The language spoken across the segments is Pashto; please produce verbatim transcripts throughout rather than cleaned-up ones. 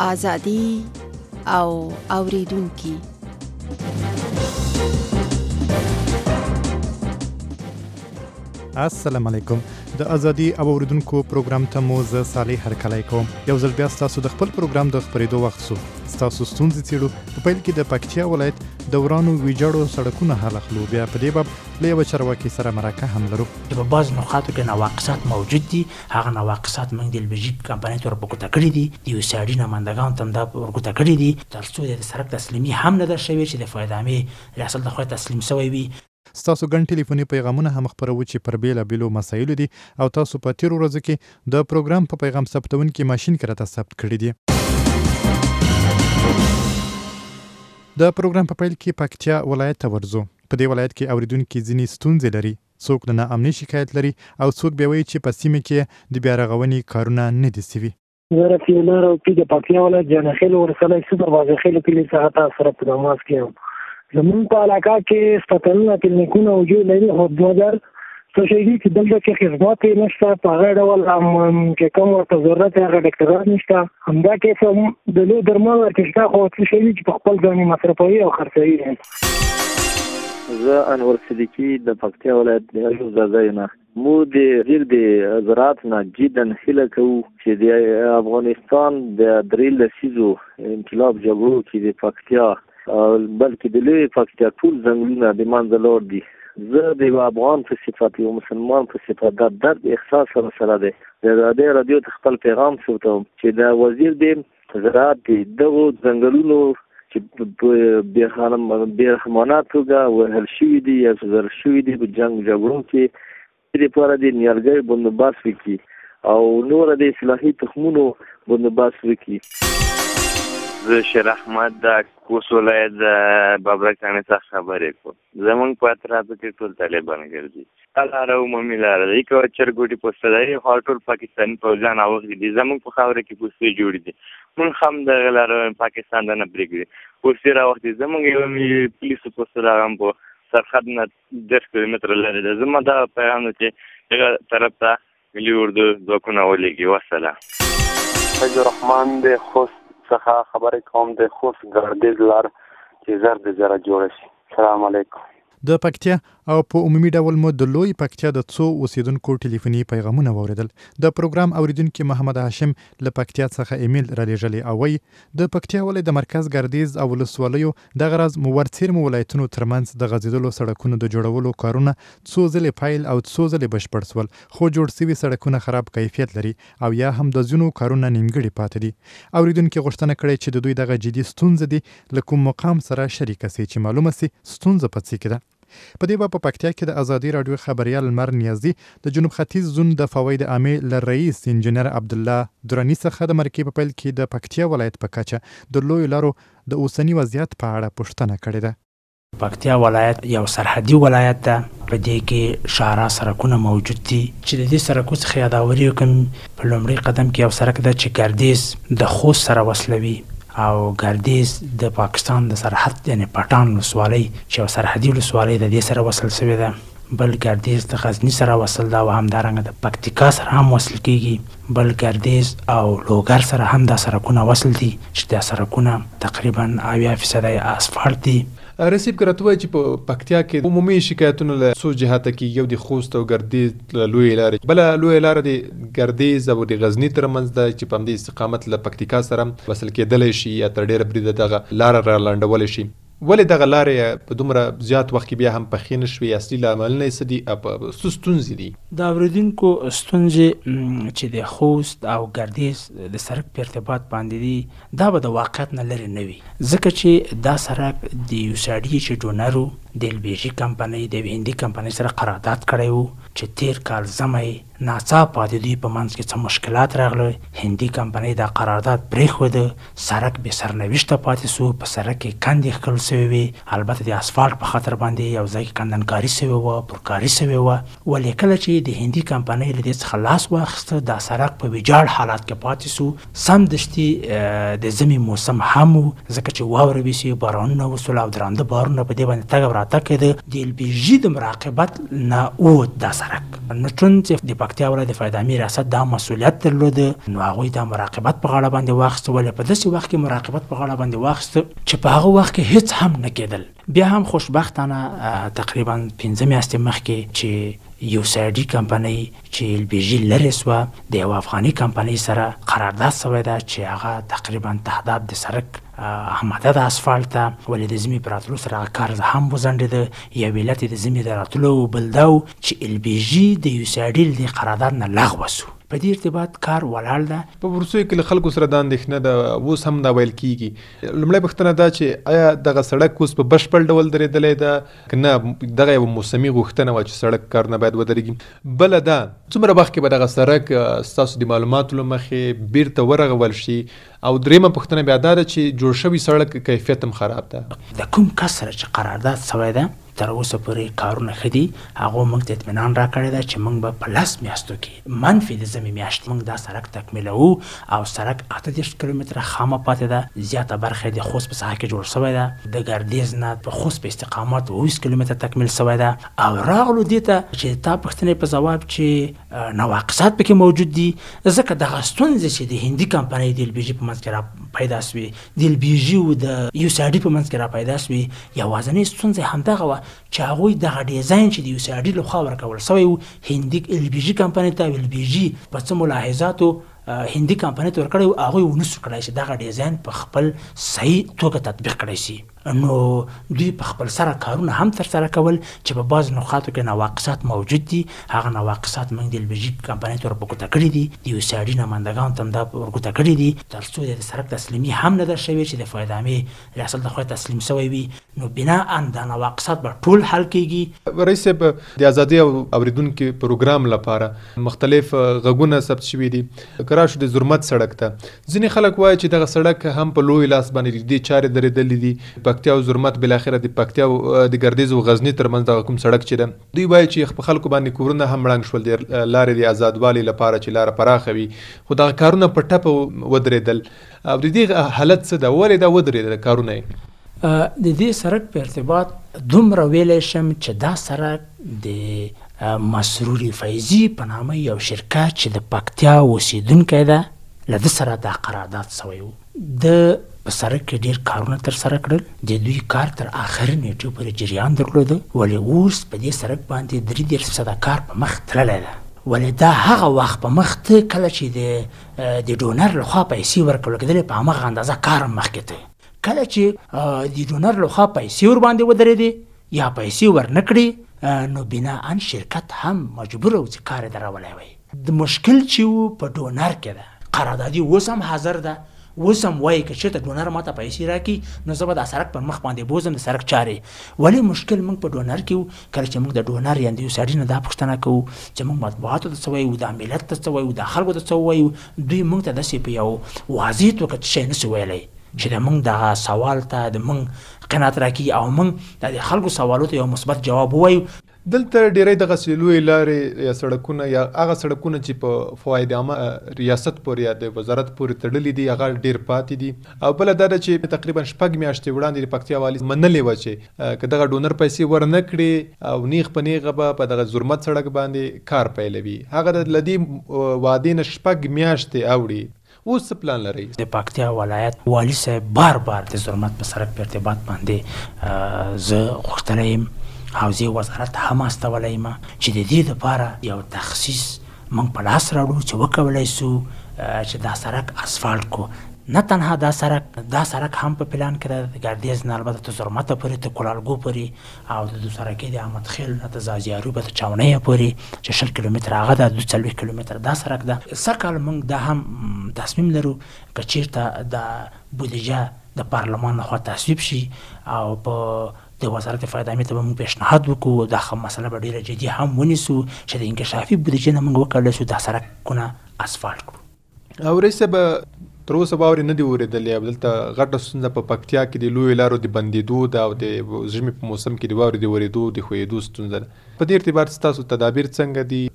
ازادي او اوریدونکي. السلام علیکم. د ازادي او اوریدونکو پروګرام ته مو زه صالح هرکلی کوم. یو ځل بیا ستاسو د خپل پروګرام د خپرېدو وخت سو. ستاسو ستونزې څېړو. په پیل کې د پکتیا ولایت د ورانو ویجاړو سړکونو حل اخلو. بیا په دې باب له یوه چارواکي سره مرکه هم لرو. په بعض نقاطو کې نواقصات موجود دي. هغه نواقصات موږ د البلژیک کمپنۍ ته ورپورته کړي دي. د یو ساړي نمایندګانو ته هم دا ورپورته کړي دي تر څو د سړک تسلیمي هم نه ده شوې چې د فایدامې ریاست لخوا تسلیم شوی وي. ستاسو ګڼ ټلیفوني پیغامونه هم خپروو چې پر بیلابیلو مسایلو دي او تاسو په تیرو ورځو کې د پروګرام په پیغام ثبتونکي ماشین کې راته ثبت کړي دي. د پروګرام په پیل کې پکتیا ولایت ته ورځو. په دې ولایت کې اوریدونکي ځینې ستونزې لري. څوک د ناامنۍ شکایت لري او څوک بیا وایي چې په سیمه کې د بیا رغونې کارونه نه دي سوي. زه رفیع الله راوپي د پکتیا ولایت جانخیل ولسوالۍ سوپروایزر کلي څخه تاسو سره په تماس کې یم. زمون په علاقه کې هسپتالونه کلینیکونه وجود لري خو دوه هزار څه شی دي چې دلته کې خدمات یې نشته. په هغه ډول هم چې کوم ورته ضرورت هغه ډاکټران نشته. همدا کیس هم د لوی درمل ورته شته خو څه شی دي چې په خپل ځان یې مصرفوي او خرڅوي دي. زه انور صدیقي د پکتیا ولایت د ایوب ځای نه مو د غیر د زراعت نه جدا هیله کوو چې د افغانستان د درې لسیزو انقلاب جګړو کې د پکتیا بلکې د لوی پکتیا ټول ځنګلونه د منځه لاړ دي. زه د یو افغان په صفت یو مسلمان په صفت دا درد احساس سره سره دی. د رادیو رادیو ته خپل پیغام ثبتوم چې د وزیر د زراعت د دغو ځنګلونو چې بې رحمانه توګه وهل شوي دي یا زر شوي دي په جنګ جګړو کې د لپاره د نیالګیو بندوبست وکړي او نور د اصلاحي تخمونو بندوبست وکړي. زه شیر احمد د کوس ولایت د بابرک تانې څخه خبرې کوم. زمونږ په اطرافو کې ټول طالبان ګرځي. دا لاره عمومي لاره ده. که چرګوټي پوسته لري خو ټول پاکستاني پوځیان راوغلي دي. زمونږ په خاوره کې پوستې جوړې دي. موږ هم دغه لاره پاکستان ته نه پرېږدي. پوستې راوغلي. زمونږ یو پولیسو پوسته هغه هم په سرحد نه دېرش کیلومتره لرې ده. زما دا پیغام ده چې هغه طرف ته ملي اردو ځواکونه ولېږي. وسلام. فیض الرحمن د خوست څخه خبرې کوم. د خوست ګردیز لار چې زر د زره جوړه شي. سلام علیکم. د پکتیا او په عمومي ډول مو د لوی پکتیا د څو اوسیدونکو ټلیفوني پیغامونه واوریدل. د پروګرام اوریدونکي محمد هاشم له پکتیا څخه ایمیل را لېږلی او وایي د پکتیا ولایت د مرکز ګردیز او ولسوالیو دغه راز مو ورڅیرمو ولایتونو ترمنځ د غځېدلو سړکونو د جوړولو کارونه څو ځلې پیل او څو ځلې بشپړ سول خو جوړ سوي سړکونه خراب کیفیت لري او یا هم د ځینو کارونه نیمګړي پاتې دي. اوریدونکي غوښتنه کړې چې د دوی دغه جدي ستونزه دي له کوم مقام سره شریکه سي چې معلومه سي ستونزه په څه کې ده. په دې باب په پکتیا کې د ازادي راډیو خبریال لمر نیازي د جنوب ختیځ زون د فواید عامې له رئیس انجنیر عبدالله درانی څخه د مرکې په پیل کې د پکتیا ولایت په کچه د لویو لارو د اوسني وضعیت په اړه پوښتنه کړې ده. پکتیا ولایت یو سرحدي ولایت ده. په دې کې شارع سرکونه موجود دي چې د دې سرکو څخه یاداوري وکړم. په لومړي قدم کې یو سرک ده چې ګردیز د خوست سره وصلوي او ګردیز د پاکستان د سرحد یعنی پټان ولسوالۍ چې یو سرحدي ولسوالۍ د دې سره وصل شوې ده. بل ګردیز د غزني سره وصل ده او همدارنګه د پکتیکا سره هم وصل کیږي. بل ګردیز او لوګر سره هم دا سرکونه وصل دي چې دا سرکونه تقریبا اویا فیصده اسفالت دي. رسیب کرته وای چې په پکتیا کې عمومي شکایتونه له څو جهاته کې یو د خوست او ګردیز لوی لارې بل لوی لار د ګردیز او د غزنی ترمنځ ده چې په دې استقامت له پکتیکا سره وصل کېدل شي یا تر ډیره بریده دغه لار را لاندول شي. ولې دغه لارې په دومره زیات وخت کې بیا هم پخې نه شوې؟ اصلي لامل نه څه دي او څه ستونزې دي؟ د اورېدونکو ستونزې چې د خوست او ګردیز د سړک په ارتباط باندې دي دا به د واقعیت نه لرې نه وي ځکه چې دا سړک د یو سړي چې ډونر د البلژیک کمپنۍ د یوې هندي کمپنۍ سره قرارداد کړی و چې تیر کال ژمی ناڅاپه د دوی په منځ کې څه مشکلات راغله. هندي کمپنۍ دا قرارداد پرېښوده. سړک بې سرنوشته پاتې سو. په سړک کې کندې ښکل سوې وې. البته د اسفالټ په خاطر باندې یو ځای کې کندنکاري سوې وه پرکاري سوې وه. ولې کله چې د هندي کمپنۍ له دې څخه لاس واخیسته دا سړک په ویجاړ حالات کې پاتې سو. سمدستي د ژمي موسم هم و ځکه چې واوره وسوې بارانونه وسول او درانده بارونه په دې باندې تګ او راتګ کېده. د البلژي د مراقبت نه ووت دا سړک. نټون چې د پکتیا ولایت د فایده امیر ریاست دا مسؤلیت درلوده، نو هغوی دا مراقبت په غاړه باندې واخیسته. ولې په داسې وخت کې مراقبت په غاړه باندې واخیسته چې په هغه وخت کې هیڅ هم نه کېدل. بیا هم خوشبختانه تقریبا پنځه میاشتې مخکې چې یو سایډي کمپنۍ چې ال بي جي لرې سوه د یو افغاني کمپنۍ سره قرارداد سوی ده چې هغه تقریبا تهداب د سړک آماده د اسفالت ته. ولې د ژمي په راتلو سره هغه کار هم وځنډېده. یو علت یې د ژمي د راتلو بل دا و چې ال بي جي د یو سایډي د قرارداد نه لغوه سو. په دې ارتباط کار ولاړ ده. په وروستیو کې له خلکو سره دا اندېښنه ده، اوس هم دا ویل کېږي. لومړی پوښتنه دا چې آیا دغه سړک اوس په بشپړ ډول درېدلی ده که نه دغه یوه موسمي غوښتنه وه چې سړک کارونه باید ودرېږي؟ بله دا څومره وخت کې به دغه سړک ستاسو د معلوماتو له مخې بیرته ورغول شي؟ او دریمه پوښتنه بیا دا ده چې جوړ شوي سړک کیفیت هم خراب ده. د کوم کس سره چې قرارداد سوی ده تر اوسه پورې کارونه ښه دي. هغو موږ ته اطمینان راکړی ده چې موږ به په لس میاشتو کې منفي د ژمي میاشتې موږ دا سړک تکمیلوو. او سړک اته دېرش کیلومتره خامه پاتې ده. زیاته برخه یې د خوست په ساحه کې جوړ شوی ده. د ګردیز نه په خوست په استقامت اووه ویشت کیلومتره تکمیل شوی ده. او راغلو دې ته چې تا پوښتنې په ځواب چې نواقصات پکې موجود دي، ځکه دغه ستونزې چې د هندي کمپنۍ د ال بي جي په منځ کې را پیدا سوې، د ال بي جي او د یو سي آر ډي په منځ کې را پیدا سوې، یوازینۍ ستونزه همدغه وه چې هغوی دغه ډیزاین چې د یو سي آر ډي لخوا ورکول سوی و هندي ال بي جي کمپنۍ ته، ال بي جي په څه ملاحظاتو هندي کمپنۍ ته ورکړی و، هغوی ونسو کړی چې دغه ډیزاین په خپل صحیح توګه تطبیق کړی شي. نو دوی په خپل سره کارونه هم ترسره کول چې په بعض نقاطو کې نواقصات موجود دي. هغه نواقصات موږ د ال بي جي کمپنۍ ته ورپورته کړي دي، د یو سي آر ډي نمایندګانو ته هم دا ورپورته کړي دي، تر څو د سړک تسلیمي هم نه ده شوې چې د فایده امیر ریاست لخوا تسلیم شوی وي. نو بناء دا نواقصات به ټول حل کېږي. رئیس صاحب د ازادي او اوریدونکو پروګرام لپاره مختلف غږونه ثبت شوي دي. که راشو د زرمت سړک ته، ځینې خلک وایي چې دغه سړک هم په لوی لاس باندې دې چارې درېدلې دي. پکتیا او زرمت بالاخره د پکتیا او د ګردیز او غزنی ترمنځ دغه کوم سړک چې ده، دوی وایي چې په خلکو باندې کورونه هم ړنګ شول د لارې د آزادوالي لپاره چې لاره پراخه وي، خو دغه کارونه په ټپه ودرېدل. او د دې حالت څه ده؟ ولې دا ودرېدل کارونه یې؟ د دې سړک په ارتباط دومره ویلی شم چې دا سړک د مسرور فیضي په نامه یو شرکت چې د پکتیا اوسېدونکی ده له ده سره دا قرارداد سوی و. د په سړک کې ډېر کارونه ترسره کړل. د دوی کار تر آخري نیټو پورې جریان درلوده. ولې اوس په دې سړک باندې درې دېرش فیصده کار په مخ تللی ده. ولې دا هغه وخت په مخ ته کله چې د د ډونر لخوا پیسې ورکول کېدلې په همغه اندازه کار هم مخکې ته. کله چې د ډونر لخوا پیسې ورباندې ودرېدې یا پیسې ورنه کړې، نو بناءً شرکت هم مجبور و چې کار یې درولی وی. د مشکل چې و په ډونر کې ده. قراردادي اوس هم حاضر ده، اوس هم وایي که چېرته ډونر ماته پیسې راکړي نو زه به دا سړک پر مخ باندې بوځم د سړک چارې. ولې مشکل موږ په ډونر کې و؟ کله چې موږ د ډونر یا د یو سي آر ډي نه دا پوښتنه کوو چې موږ مطبوعاتو ته څه وایو، دا ملت ته څه وایو، دا خلکو ته څه وایو، دوی موږ ته داسې په یو واضح توګه څه شی نسي ویلی چې د موږ دغه سوال ته د موږ قناعت راکړي او موږ د خلکو سوالو ته یو مثبت جواب ووایو. دلته ډیری دغه لوی لارې یا سړکونه یا هغه سړکونه چې په فواید عامه ریاست پورې یا د وزارت پورې تړلي دي هغه ډیر پاتې دي. او بله دا ده چې تقریبا شپږ میاشتې وړاندې د پکتیا والي منلې وه چې که دغه ډونر پیسې ورنه کړي او نیغ په نیغه به په دغه زرمت سړک باندې کار پیلوي. هغه د له دې وعدې نه شپږ میاشتې اوړي. اوس څه پلان لرئ؟ د پکتیا ولایت والي صاحب بار بار د زرمت په سړک په ارتباط باندې زه غوښتلی یم حوزې وزارت هم استولی یم چې د دې دپاره یو تخصیص موږ په لاس راوړو چې وکولی سو چې دا سړک اسفالټ کو. نه تنها دا سړک دا سړک هم په پلان کې ده د ګردیز نه البته تر زرمته پورې تر کولالګو پورې او د دوسرکۍ د احمد خیل نه تر زازیارو به تر چاونیه پورې چې شل کیلومتره هغه ده دوه څلوېښت کیلومتره دا سړک ده. سږکال موږ دا هم تصمیم لرو که چېرته د بودیجه د پارلمان لخوا تصویب شي او په د وزارت فایده امیر ته به موږ پیشنهاد وکړو دا مسله به ډېره جدي هم ونیسو چې د انکشافي بودیجې نه موږ وکولی شو دا سړکونه اسفالټ کړو. او رئیس صاحب تر اوسه واورې نه دي اورېدلې. دلته غټه ستونزه په پکتیا کې د لویو لارو د بندېدو ده او د ژمي په موسم کې د واورې د ورېدو د ښویېدو ستونزه ده. په دې ارتباط ستاسو تدابیر څنګه دي؟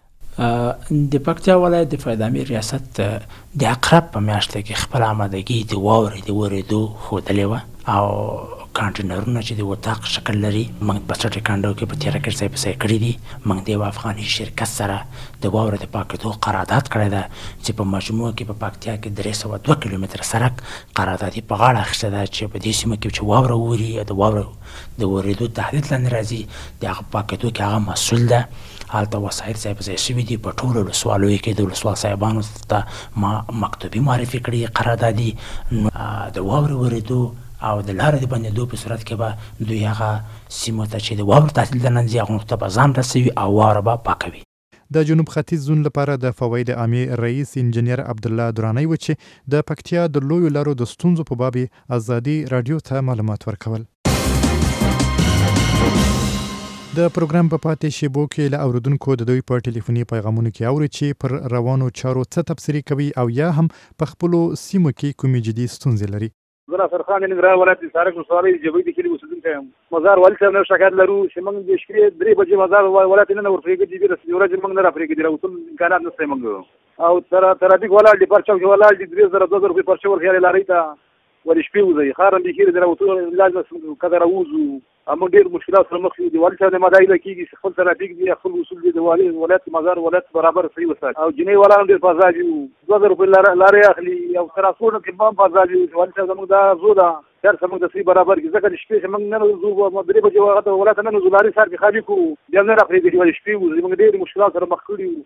د پکتیا ولایت د فایده امیر ریاست د اقرب په میاشت کې خپل آمادګي د واورې د ورېدو ښودلې وه او کانټینرونه چې د وطاق شکل لري موږ په سټ کاندو کې په تیره کې ځای په ځای کړي دي. موږ د افغاني شرکت سره د واورې د پاکېدو قرارداد کړی ده چې په مجموع کې په پکتیا کې درې سوه دوه کیلومتره سړک قراردادي په غاړه اخیسته ده چې په دې سیمه کې چې واوره اوري د واوره د اورېدو تهدید لاندې راځي د هغه پاکېدو کې هغه مسؤل ده. هلته وسایل ځای په ځای شوي دي. په ټولو ولسوالیو کې د ولسوال صاحبانو ته ما مکتوبي معرفي کړي قراردادي د واورې اورېدو او د لارې د بندېدو په صورت کې به دوی هغه سیمو ته چې د واورې تحصیل ته نه ځي هغو ته به ځان رسوي او واوره به پاکوي. د جنوب ختیځ زون لپاره د فواید عامې رئیس انجنیر عبدالله درانی و چې د پکتیا د لویو لارو د ستونزو په باب ازادي رادیو ته معلومات ورکول. د پروګرام په پاتې شیبو کې له اوریدونکو د دوی په ټلیفوني پیغامونو کې اوري چې پر روانو چارو څه تبصرې کوي او یا هم په خپلو سیمو کې کومې جدي ستونزې لري. زه ناصر خان د ننګرهار ولایت د سارک ولسوالۍ جبۍ د کلي اوسېدونکی یم. مزار والي صاحب نه شکایت لرو چې موږ د شپې درې بجې مزار ولایت نه ورپرېږدي دي رسېدي ورځې موږ نه راپرېږدي راوتل امکانات نشته موږ او ترافیک ولاړ دي پرچه کې ولاړ دي درې زره دوه زره روپۍ پرچه ورخیالې لارۍ ته ولې شپې وځئ خار هم بېخي د راوتلو علاج نه کده راوځو موږ ډېر مشکلات سره مخ یو. د والي صاحب نه مدعي له کېږي چې خپل ترافیک دي خپل اصول دي د والي ولایت مزار ولایت برابر صحیح وساتي او جنۍ والا هم ډېر فضا دي دوه زره روپۍ لارې اخلي او ترانسپورټ کې هم فضا دي. والي صاحب زموږ دا زو ده سر زموږ د صحیح برابر کړي ځکه د شپې چې موږ نه نوځو درې بجې هغه ولایت نه نوځو لارې سر کې خالي کړو بیا نه راپرېږدي ولې شپې وځي موږ ډېر مشکلات سره مخ کړي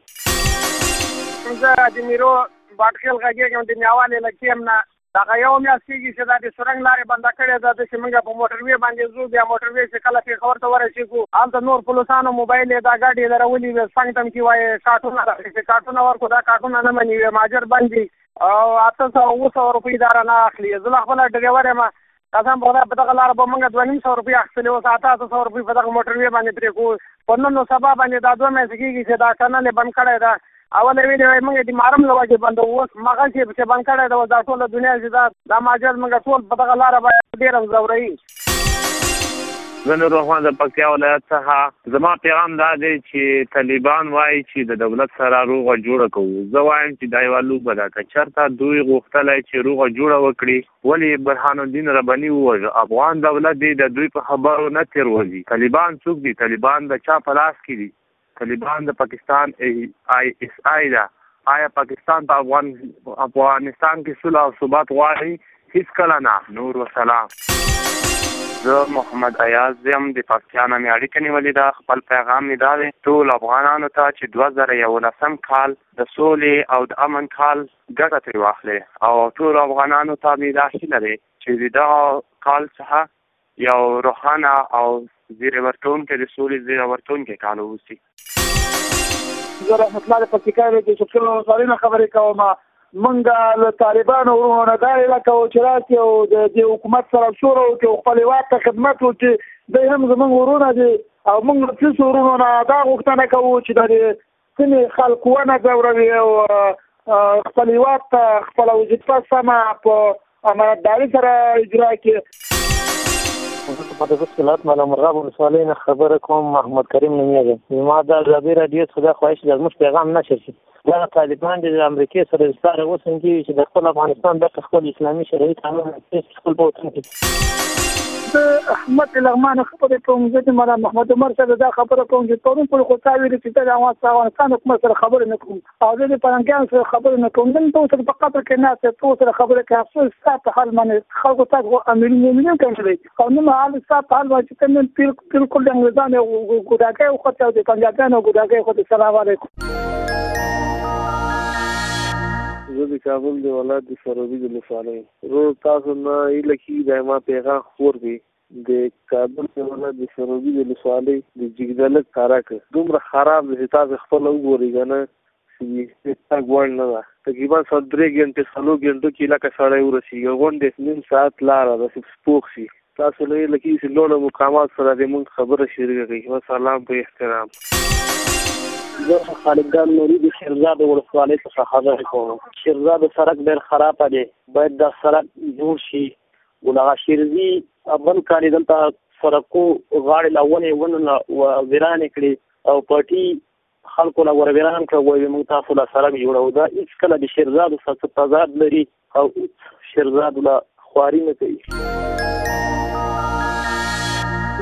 یو. زه د میرو باټخیل غږېږم د میوالې له کیم نه دغه یو میاشت کېږي چې دا د سرنګ لارې بنده کړې ده چې موږ په موټروې باندې ځو بیا موټروې چې کله پېښور ته ورسېږو هلته نور پولیسانو موبایل یې دا ګاډي یې درولي وي څنګ تم کې وایي کارټونه چې کارټونه ورکړو دا کارټونه نه مني وي ماجر بند دي او اته سوه اوه سوه روپۍ دا رانه اخلي. زه له خپله ډریور یم قسم په خدای په دغه لاره به موږ دوه نیم سوه روپۍ اخیستلې اوس اته اته سوه روپۍ په دغه موټروې باندې پرې کوو په نن نو سبا باندې دا دوه میاشتې کېږي چې دا ټنل یې بند کړی ده. اول ویلې وای موږ د محرم له وجې بند اوس مغه چې بند کړی ده دا ټوله دنیا چې دا دا ماجر موږ ټول په دغه لاره باندې ډېر ځوروي. زه نور رحمان د پکتیا ولایت څخه زما پیغام دا دی چې طالبان وایي چې د دولت سره روغه جوړه کوو. زه وایم چې دا یوه لوبه ده که چېرته دوی غوښتلی چې روغه جوړه وکړي ولې برهان الدین رباني ووژه افغان دولت دی د دوی په خبرو نه تېر وځي. طالبان څوک دي؟ طالبان د چا په لاس کې دي؟ طالبان د پاکستان آی اس آی ده. آیا پاکستان په افغان افغانستان کې صلح او ثبات غواړي؟ هیڅ کله نه. نور وسلام. زه محمد ایاز یم د پکتیا نه مې اړیکه نیولې ده. خپل پیغام مې دا دی ټول افغانانو ته چې دوه زره یولسم کال د سولې او د امن کال ګټه ترې واخلې او ټول افغانانو ته مې دا هیله دی چې د دغه کال څخه یو روښانه او زیری ورکوونکی د سولې زیری ورکوونکی کال واوسي. زه رحمت الله د پکتیکا د شکل ولسوالۍ نه خبرې کوم. موږ له طالبانو ورونو نه دا هیله کوو چې راسي او د دې حکومت سره سوله وکړي او خپل هېواد ته خدمت وکړي. دوی هم زموږ ورونه دي او موږ له څه ورونو نه دا غوښتنه کوو چې د دې سیمې خلک ونه ځوروي او خپل هېواد ته خپله وظیفه سمه په امانتداري سره اجرا کړي. په دغه وخت مالا مرغاب ولسوالۍ نه خبره کوم. محمد کریم نومېږم. ما د ازادي راډیو څخه دا خواهش ده زموږ پیغام نشر شي. دا طالبان د امریکې سره سره وسنګي چې د خپل افغانستان د خپل اسلامي شرعي قانون خپل په وطن کې د احمد لغمان خبرې کوم. زه د مولانا محمد عمر سره دا خبره کوم چې پرون پر خو تا ویلي چې د افغانستان حکومت سره خبرې نه کوم او زه د پرنګیانو سره خبرې نه کوم. نن ته سره په قطر کې ناسته ته سره خبرې کوي افسوس ستا په حال باندې خلکو ته امرین مومنین کوي او نو حال ستا په حال باندې چې نن بالکل د انګریزانو ګوډاګي او خطر د پنجابیانو ګوډاګي خو د سلام علیکم. زه د کابل د ولایت د سروبي د ولسوالۍ روز تاسو نه هیله کېږي دا ما پیغام خور دی د کابل د ولایت د سروبي د ولسوالۍ د جګدلک سړک دومره خراب دی چې تاسو خپله وګورئ که نه چې تګ وړ نه ده. تقریبا سل درې ګنټې څلور ګنټو کې لکه سړی ورسېږي غونډې نیم ساعت لاره داسې سپوک شي. تاسو نه هیله کېږي چې لوړه مقامات سره د موږ خبره شریکه کړئ. وسلام په احترام. زه خالدګان نوري د شیرزاد ولسوالۍ څخه خبرې کوم. شیرزاد سړک ډېر خرابه دی باید دا سړک جوړ شي. ولغه شیرزي اول کال دلته سړکو غاړې له ونې ونه ویرانې کړي او پټي خلکو له ور ویران کړه وایي موږ تاسو له سړک جوړوو. دا هېڅ کله د شیرزادو سره تضاد لري او شیرزادو له خواري نه کوي.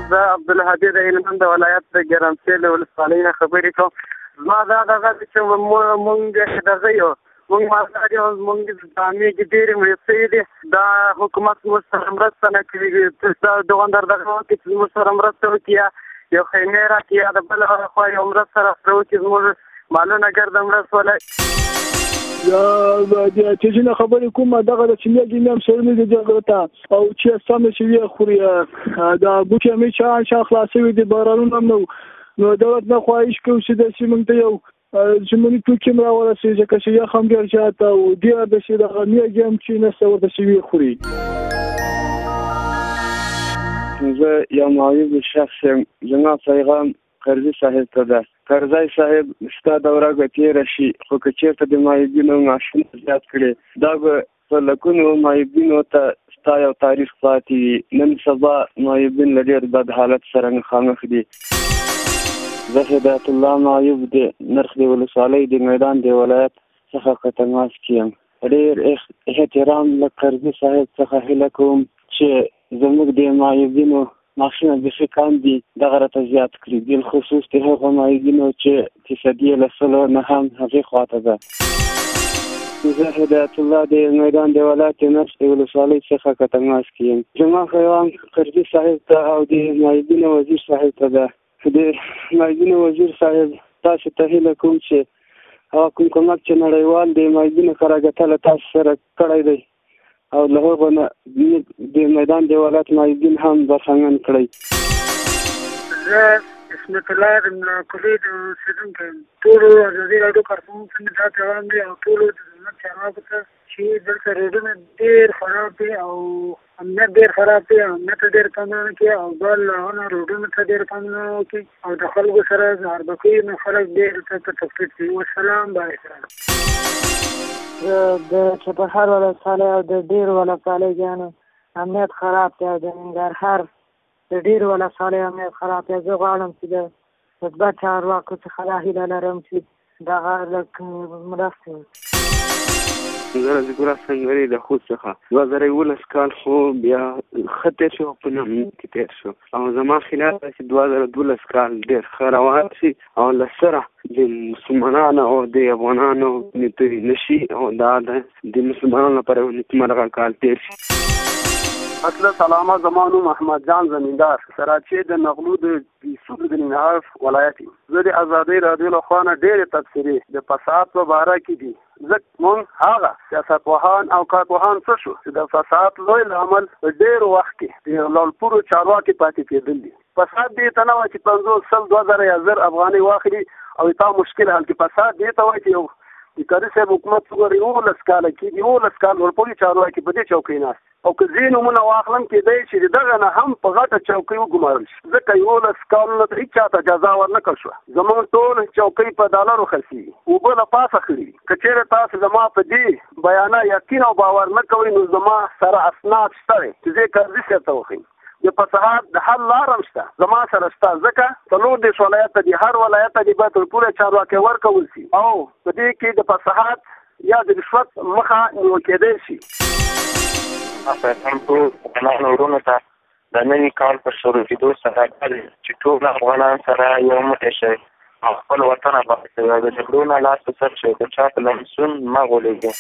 زه عبدالهادي د هلمند ولایت د ګرمسیر له ولسوالۍ نه خبرې کوم. زما دا دغه چې مونږ دغه یو مونږ مازدار یو مونږ جامې کې ډېرې مړې شوي دي. دا حکومت موږ سره مرسته نه کوي. دا دوکاندار دغه وکړي چې موږ سره مرسته وکړي یا یو خیمې راکړي یا د بل خوا یو مرسته راسره وکړي زموږ مالونه ګرده مړه شولی. چې ځینې خبرې کوم دغه د چینیا ګینې هم سرمې د جګړه ته او چې سمې چې ویې خوري دا بوټي همې شا شا خلاصوي دي بارانونه هم نه نو دولت نه خواهش کوو چې داسې موږ ته یو ژمني توکي هم راورسوي ځکه چې یخ هم ډېر زیات او ډېر داسې دغه میږې هم چې نسته ورته ویې خوري. زه یو معیوب شخص یم. زما پیغام قرضي صاحب ته ده. قرضي صاحب ستا دوره به تېره شي خو که چېرته د معیوبینو معاشونه زیات کړي دا به په لکونو معیوبینو ته ستا یو تاریخ پاتې وي. نن سبا معیوبین له ډېر بد حالت سره مخامخ دي. زه هدایت الله معیوب د نرخ د ولسوالۍ د میدان د ولایت څخه قطماس کیم. ډېر احترام له قرضي صاحب څخه هیله کوم چې زموږ د معیوبینو معاشونه بیخي کم دي دغه راته زیات کړي بالخصوص د هغو معیوبینو چې فیصدي یې له سلو نه هم هغې خواته ده. زه هدایت الله د میدان د ولایت د نرخ د ولسوالۍ څخه قطماس کیم. زما پیغام قرضي صاحب ته او د معیوبینو وزیر صاحب ته ده. د معیوبینو وزیر صاحب تاسو ته هیله کوم چې هغه کوم کومک چې نړیوال د معیوبینو کره ګټه له تاسو سره کړی دی او له هغو نه د میدان د ولایت معیوبین هم برخمن کړی. زه اسمت الله د کلي د اوسېدونکی یم. ټولو ازادي راډیو کارکوونکو ته مې دا پیغام دی او ټولو د زموږ چارواکو ته چې دلته روډونه ډېر خراب دي او امنیت ډېر خراب دی. امنیت ته ډېر پاملرنه وکړي او بل هغه روډونو ته ډېر پاملرنه وکړي او د خلکو سره زهربکۍ نو خلک ډېر ته تکلیف کوي. والسلام با احترام. د چپرهار ولسوالۍ او د ډېر ولسوالیو امنیت خراب دی او د ننګرهار د ډېر ولسوالیو امنیت خراب دی. زه غواړم چې د مثبت چارواکو څخه دا هیله لرم چې دغه لږ مرستې وکړي. زه رضیګل سنګري د خوست څخه دوه زره یولس کال خو بیا ښه تېر شو په نمونې کې تېر شو او زما خیال دی چې دوه زره دولس کال ډېر ښه روان شي او له سره د مسلمانانو او د افغانانو نیتوي نه شي او دا د مسلمانانو لپاره یو نیکمرغه کال تېر شي. اصل سلامه زمانو محمد جان زمیندار سراچې د نغلو د سود د ننګرهار ولایت. زه د ازادۍ راډیو له خوا نه ډېرې تبصرې د فساد په باره کې دي. ځکه موږ هغه سیاستپوهان او کارپوهان څه شو چې د فساد لوی لامل په ډېر وخت کې د لوړپوړو چارواکي پاتې کېدل دي. فساد دې ته نه وایي چې پنځوس سل دوه زره یا زر افغانۍ واخلي او تا مشکل حل کړي. فساد دې ته وایي چې یو د کاري صاحب حکومت وګورئ اوولس کاله کېږي اوولس کال ورپورې چارواکي په دې چوکۍ ناست او که ځینې نومونه واخلم کېدی چې د دغه نه هم په غټه چوکۍ وګمارل شي ځکه یولس کالونو ته هېچا ته جزا ورنکړل شوه. زموږ ټول چوکۍ په ډالرو خرڅېږي. اوبه له پاسه خړي دي. که چېرې تاسو زما په دې بیانه یقین او باور نه کوئ نو زما سره اسناد شته دی چې زه یې قرضي صاحب ته وښیم. د فساد د حل لاره هم شته زما سره شته ځکه څلور دېرش ولایت ته دي. هر ولایت ته دې باید ټوله چارواکي ورکول شي او په دې کې د فساد یا د رشوت مخه نیول کېدی شي. پیغام ټول افغانانو وروڼو ته د نوي کال په شروع کېدو سره چې ټول افغانان سره یو موټی شئ او خپل وطن آباد کړئ او د جګړو نه لاس په سر شئ. د چا په لمسون مه غولېږئ.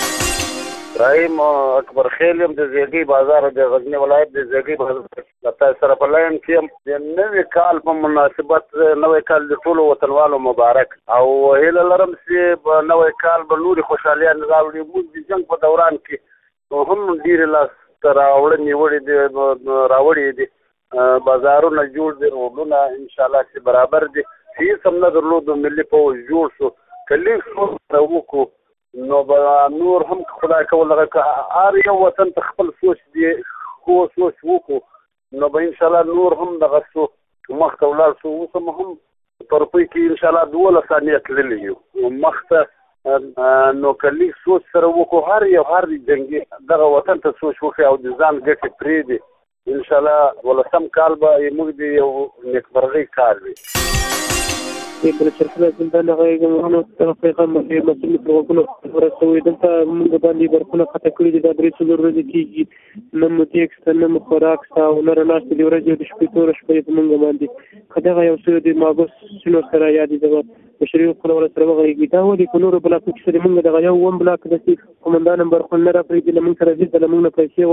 رحیم اکبر خیل یم د زیږی بازار د غزنی ولایت د زیږی بازار لته سره په لاین کې د نوي کال په مناسبت نوي کال د ټولو وطنوالو مبارک او هیله لرم چې نوي کال به نورې خوشحالیان راوړي. موږ د جنګ په دوران کې هم ډېرې لاسته راوړنې وړې دي راوړې دي. بازارونه جوړ دي روډونه انشاءالله چې برابر دي. هېڅ هم نه درلودو ملي پوځ جوړ شو که لږ سوچ وکړو نو به نور هم خدای کول هغه هر یو وطن ته خپل سوچ دی خو سوچ وکړو نو به انشاءالله نور هم دغه څو مخته ولاړ شو. اوس هم هم په روپۍ کې انشاءالله دولس ثانیې تللي یو مخته نو که لږ سوچ سره وکړو هر یو هر جنګي دغه وطن ته سوچ وکړي او د ځان ګټې پرېږدي انشاءالله ولسم کال به موږ د یو نیکمرغۍ کال وي. بل چرته د هغه نو طرف پیغام باندې مسلې پروګرام ورسوي دلته موږ باندې برخونه خطا کړی دي د درې څلور ورځې کېږي نه مو ټیکس نه مو خوراک ستا او نه رڼا د ورځې د شپې تور شپې په موږ باندې کداغه یو څه د ماګوس شنو سره یاد دي د بشري حقوقو ول سره وغږیږي دا ولې په نورو بلاکو کې سره موږ دغه یو وم بلاک د سي قومندان نمبر خو نه را پرې د موږ سره دې د موږ نه پیسې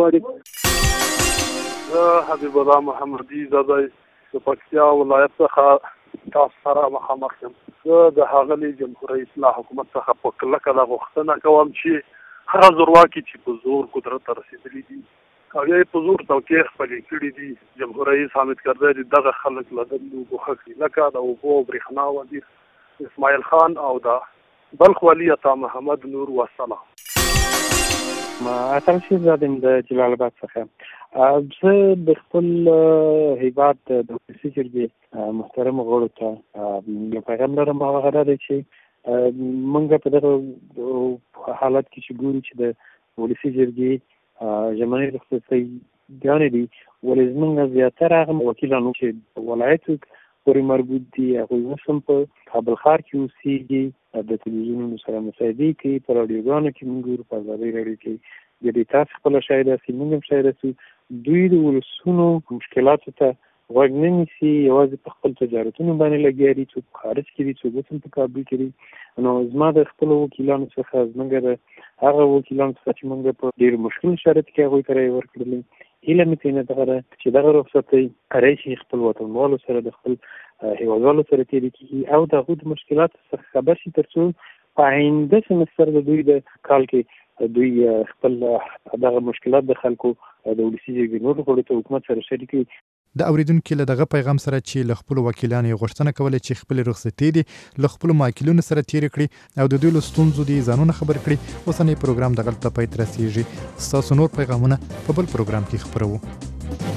غواړي حبیب الله محمدي زاده د پکتیا ولایت څخه تاسو سره مخامخ یم. زه د هغه جمهوریت اصلاح حکومت څخه په کلکه د غوښتنه کوم چې هغه زورواکي چې په زور قدرت ته رسېدلي دي هغه په زور توقیع خپلې کړي دي. جمهوریت حامد کرزی دغه خلک له دندو ګوښه کړي لکه د اوبو او برېښنا وزیر اسماعیل خان او د بلخ والي عطا محمد نور وسلام. اتم شي زادم د جلال آباد څخه زه د خپل هیواد د ولسي جرګې محترم غړو ته یو پیغام لرم. هغه دا دی چې موږ په دغه حالت کې چې ګورو چې د ولسي جرګې ژمنې رخصتۍ ګانې دي ولې زموږ زیاتره هغه وکیلانو چې ولایتو پورې مربوط دي هغوی اوس هم په کابل ښار کې اوسېږي د تلویزیونونو سره مصاحبې کوي په راډیوګانو کې موږ ګورو په ازادۍ راډیو کې د دې تاسو خپله شاید هسې موږ هم شاید هسې دوی د ولسونو مشکلاتو ته غوږ نه نیسي یوازې په خپل تجارتونو باندې لګیا دي څوک خارج کې دي څوک اوس هم په کابل کې دي. نو زما د خپلو وکیلانو څخه زموږ د هغه وکیلانو څخه چې موږ په ډېر مشکل شرایط کې هغوی ته رایې ورکړلې هیله مې ترېنه دغه ده چې دغه رخصتۍ راشي خپل وطنوالو سره د خپل هېوادوالو سره تېرې کړي او د هغوی د مشکلاتو څخه خبر شي تر څو په آینده سمستر د دوی د کال کې دوی خپل دغه مشکلات د خلکو د ولسي جرګې نورو غړو ته حکومت سره شریک کړي. د اوریدونکو له دغه پیغام سره چې له خپل وکیلانو غوښتنه کوله چې خپل رخصتۍ دي له خپل ماکلونو سره تیر کړي او د دوی له ستونزو دي ځانونه خبر کړي. اوسنی پروګرام دغه ته پای ته رسیږي. ستاسو نور پیغامونه په بل پروګرام کې خبرو.